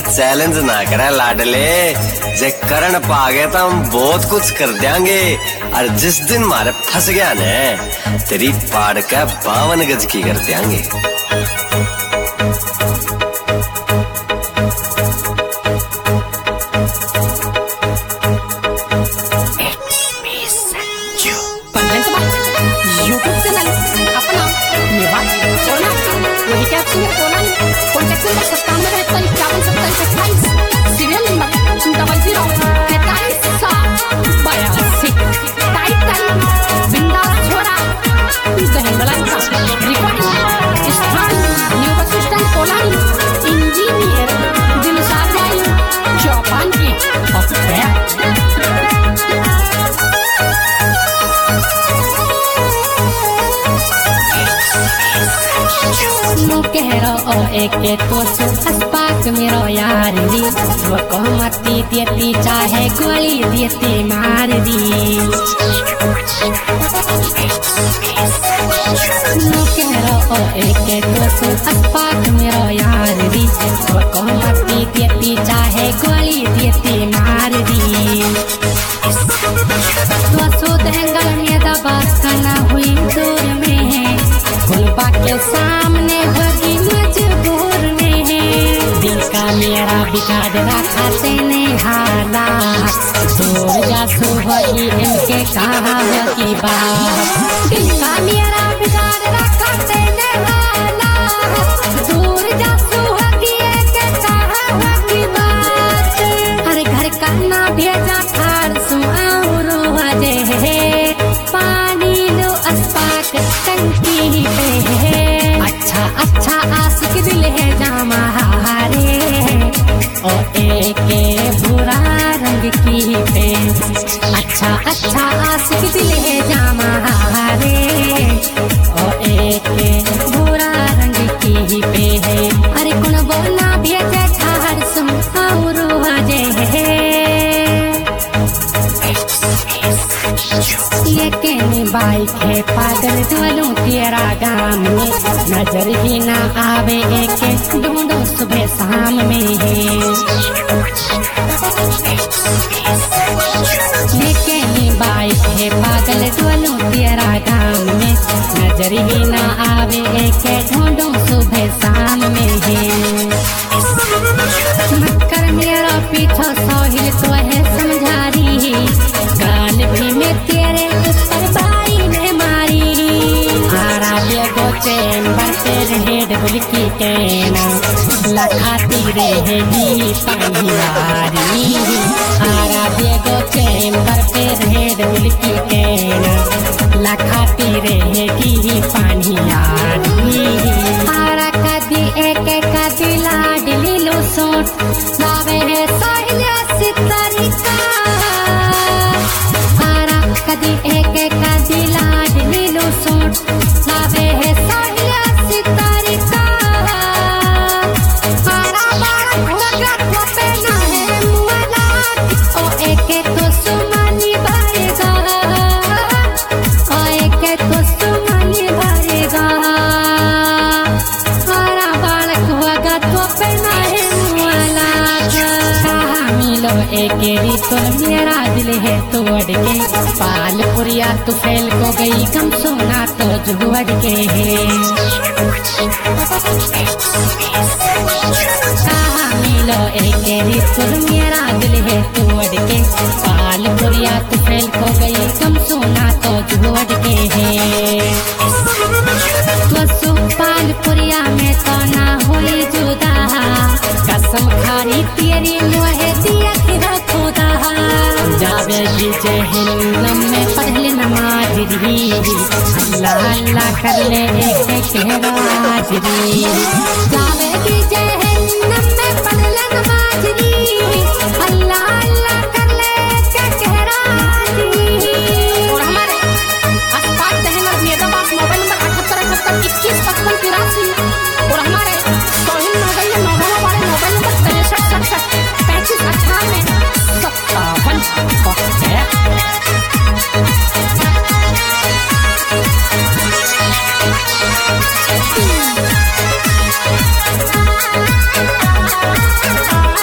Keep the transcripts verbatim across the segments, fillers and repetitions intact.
Challenge ना करे लाडले, जे करण पा गए तो हम बहुत कुछ कर देंगे। और जिस दिन मारे फंस गया ने तेरी पाड़ का बावन गज की कर देंगे। सीरियल नंबर डबल जीरो तैतालीस सात बयासी टाइटल बिंदास छोरा दहन बलंका रिकॉर्डिंग स्थान new bus stand colony engineer Dilshad भाई चौपान की कह रहा एक तो अस्पाक मेरो यार दी वो कहमती देती चाहे गोली देती मार दी। कह रहा एक तो अस्पाक मेरो यार दी वो कहमती देती चाहे गोली देती मार दी। तो दंगल में दबास ना हुई दूर में है गुलबा के सामने होगी मजबूर में है। दिल का मेरा बिगाड़ रखा तेने हाला दूर जा सो होगी इनके कहा की बात। दिल का मेरा बिगाड़ रखा तेने हाला दूर जा सो होगी इनके कहा की बात। हर घर का ना भेजा थार सुआओ रोजे पानी लो अस्पाक टंकी पे है। अच्छा अच्छा आशिक दिल है जामा हारे और एक बुरा रंग की पे। अच्छा अच्छा आशिक दिल है जामा हारे और एक बुरा रंग की पे है। अरे कौन बोलना भेजे थार सुन और रोजे है। ये बाइक है पागल चलूं तेरा गाम में नजर ही ना आवे एक ढूंढो सुबह शाम में है। ये बाइक है पागल चलूं तेरा गाम में नजर ही ना आवे एक ढूंढो सुबह शाम में है। मक्कर मेरा पीछा सोहिल तो है समझारी गाल भी में तेरे ऊपर बारी में मारी। आरा बेगो चैम्बर पे हेड बुल की कहना लखाती रहेगी पानियारी। आरा बेगो चैम्बर पे हेड बुल की कहना लखाती रहेगी पानियारी। आरा कदी एक कदी लाडली लो सोट लावे है सोहिल सितारी का। कदी एक कदी लाडली लो सोट लावे है सोहिया सितारी का। बारा बारा होगा तो पहना है मुआला ओ एक तो सुमनी भरेगा ओ एक तो सुमनी भरेगा। बारा बारा होगा तो पहना है मुआला मिलो एक तो मेरा दिल है तोड़ के पालपुरिया तू फैल को गई कम सोना तो जुड़ के है। मिलो एक तो मेरा दिल है तोड़ के पालपुरिया तू फैल को गई कम सोना तो जुड़ के है। तो पालपुरिया में तो ना हुई जुदा कसम खारी तेरी मोहे दिया खिरा खुदा। जावे की जहन्नम में पढ़ले नमाज री अल्लाह अल्लाह कर ले एक हाजरी। जावे की जहन्नम में पढ़ले नमाज री अल्लाह अल्लाह कर ले एक हाजरी। और हमारे अस्पाक दहन मेदाबाद मोबाइल नंबर अठहत्तर इकहत्तर इक्कीस पचपन तिरासी और हमारे सोहिल मोबाइल नौगवा वाले मोबाइल नंबर तिरसठ सड़सठ पैंतीस अट्ठानवे सत्तावन है।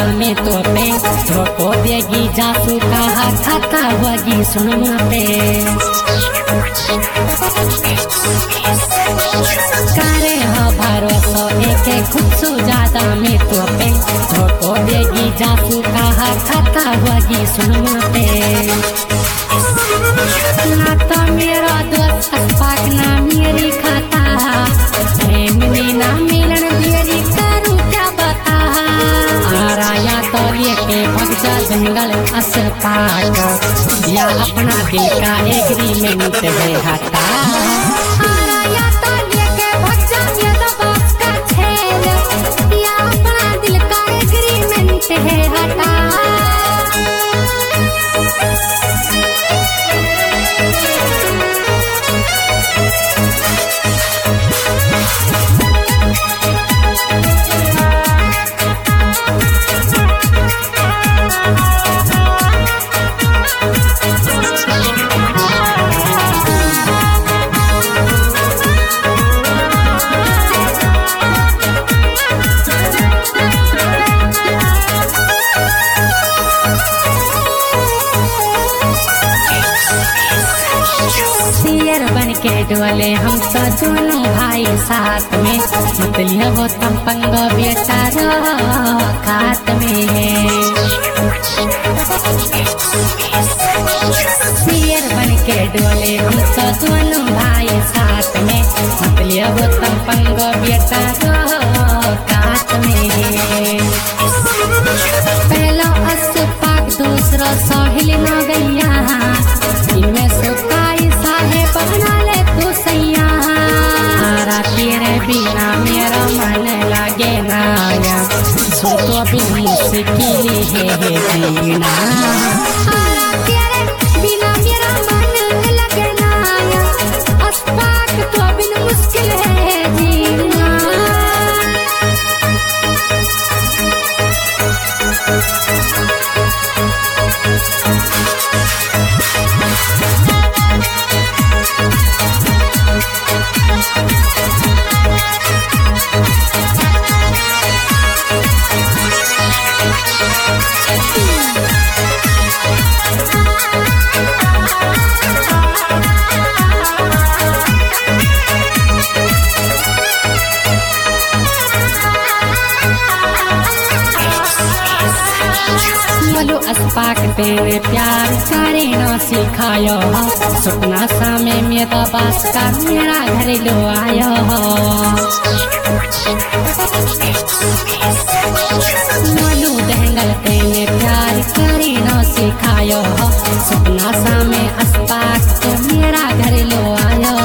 में तो पे धोको देगी जासू कहा खाता होगी सुन पे करे हो भरोसा एक खुद सु ज्यादा में तो पे धोको देगी जासू कहा खाता होगी सुन पे ना तो मेरा दोस्त अस्पाक ना मेरी खाता प्रेम में ना मिलन देरी करूँ क्या बता आराया तो लेके भग जा जंगल अस्पाक या अपना दिल का एग्रीमेंट है हटा आराया तो लेके भग जा मेरा बॉस का छेल या अपना दिल का एग्रीमेंट है हटा शेर बन के डोले हम तो दोनों भाई साथ में मतलब वो तम पंग बेटा खात में शेर बन के डोले हम तो दोनों भाई साथ में मतलब वो तम पंग बेटा खात में पहला अस्पाक दूसरा साहिल न गैया इनमें सुखाई साहे बना ले तू सैया तेरे बिना मेरा मन लगे नाया सो तो भी मुश्किल है जीना तेरे बिना मेरा मन लगे नाया अस्पाक तो बिन मुश्किल है जीना अस्पाक तेरे प्यार करे न सिखायो सपना सामे मेरा बास का मेरा घर लो आयो मलू दहंगल तेरे प्यार करे न सिखायो सपना सामे अस्पाक तो मेरा घर लो आयो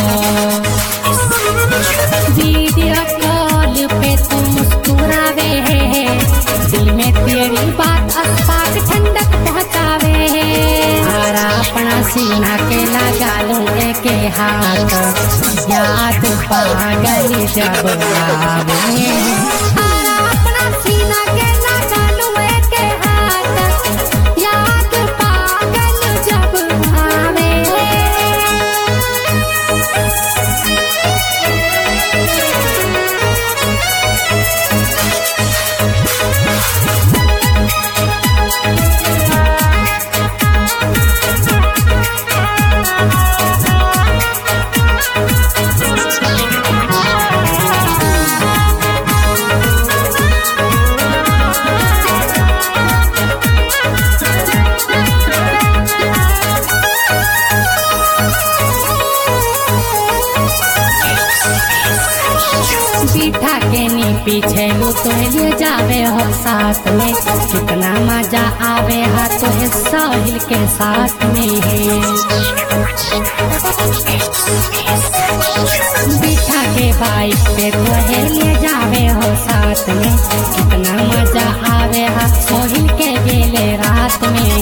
वीडियो कॉल पे तू मुस्कुरावे दिल में तेरी बात अस्पाक ठंडक पहुँचावे हरा अपना सीना के लगा लूं एक हाथ याद पागल जब आवे हरा अपना सीना के लगा लूं एक हाथ याद पागल जब आवे बिठा के नी पीछे वो तो ले जावे हो साथ में कितना मजा आवे हा तो साहिल के साथ में बिठा के बाइक पे तो ले जावे हो साथ में कितना मजा आवे हा साहिल के गेले रात में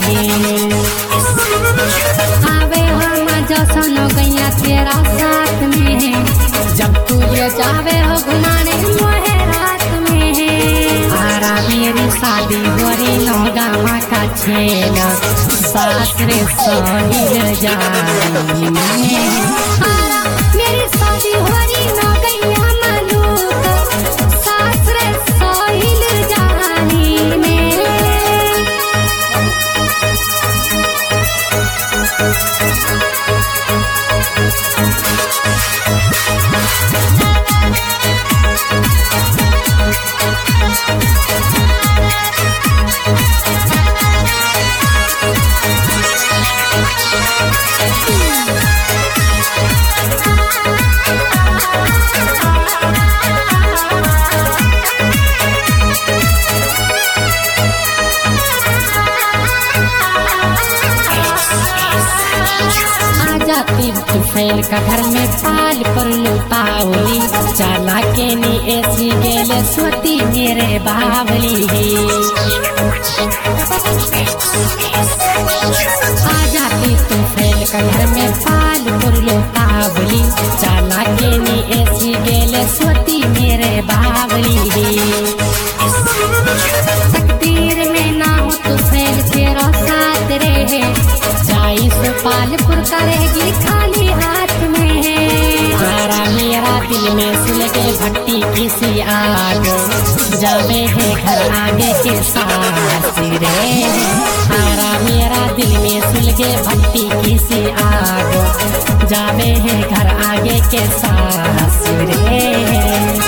आवे हा मजा सुनो गैया तेरा साथ में जब तू ये जावे हो घुमाने मोहे रात में आरा मेरी शादी हो रही नौगामा का छेला सास रे साहिल जानी में आरा मेरी शादी हो रही नौगैया मालूम सास रे साहिल जानी में फैल का घर में पाल पर लुटावली चाला के नी ऐसी गेले स्वती मेरे बावली आ जाती तू फैल का घर में पाल पर लुटावली चाला के नी ऐसी गेले स्वती मेरे बावली तकदीर में ना हो तो फैल तेरा साथ रहे जाई सो पालपुर करेगी खाली हाथ में तारा मेरा दिल में सुलगे भट्टी किसी आग जावे है घर आगे के साथ रे तारा मेरा दिल में सुलगे भट्टी किसी आग जावे है घर आगे के साथ रे।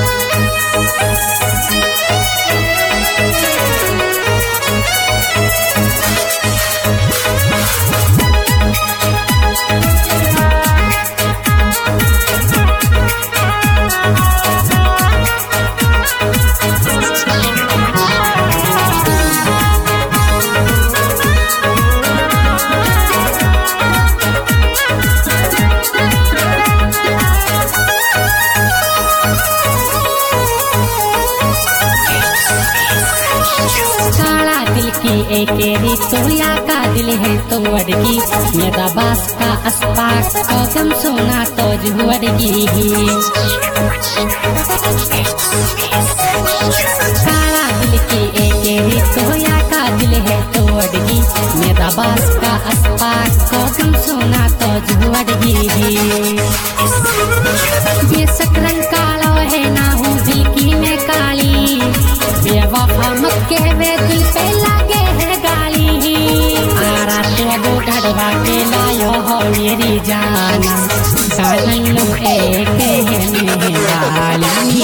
एकेरी सोया का दिल है तो अड़गी मेरा बास का अस्पाक कसम सोना तो जुअड़गी काला दिल की एकेरी सोया का दिल है तो अड़गी मेरा बास का अस्पाक कसम सोना तो जुअड़गी बेशक रंग काला है ना हूँ दिल की मैं काली बेवफा मत कहवे दिल पे लागे ढड़वा के लायो हो मेरी जाना कानलो एक है वाली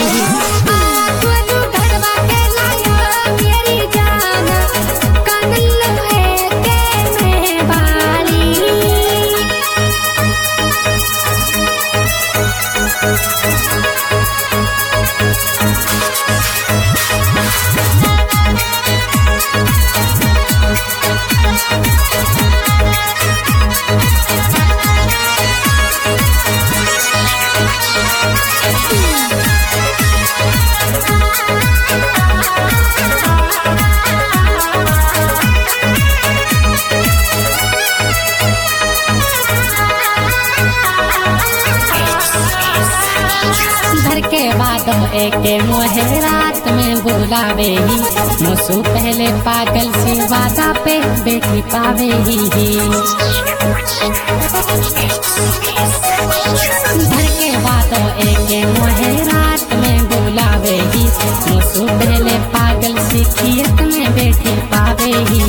ढड़वा के लायो मेरी जाना कानलो एक है वाली एक मोहे रात में बुलावे ही मुसु पहले पागल सी वादा पे बेटी पावे ही घर के बातों एक मोहे रात में बुलावे ही मुसु पहले पागल सी कियत में बेटी पावे ही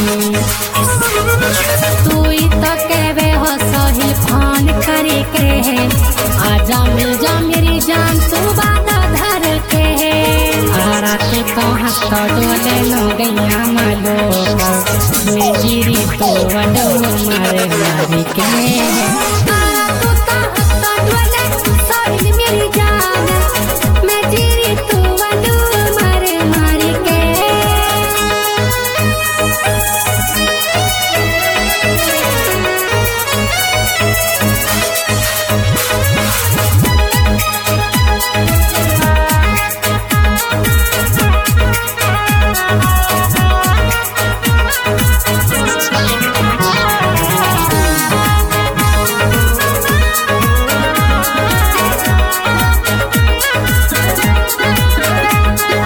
तू ही तो कहवे हो सोहिल फोन करे के आजा मिल जा मेरी जान तू बात तू तो हंस तो डोले लो गैया मालो मेरी तो वडो मर मारी के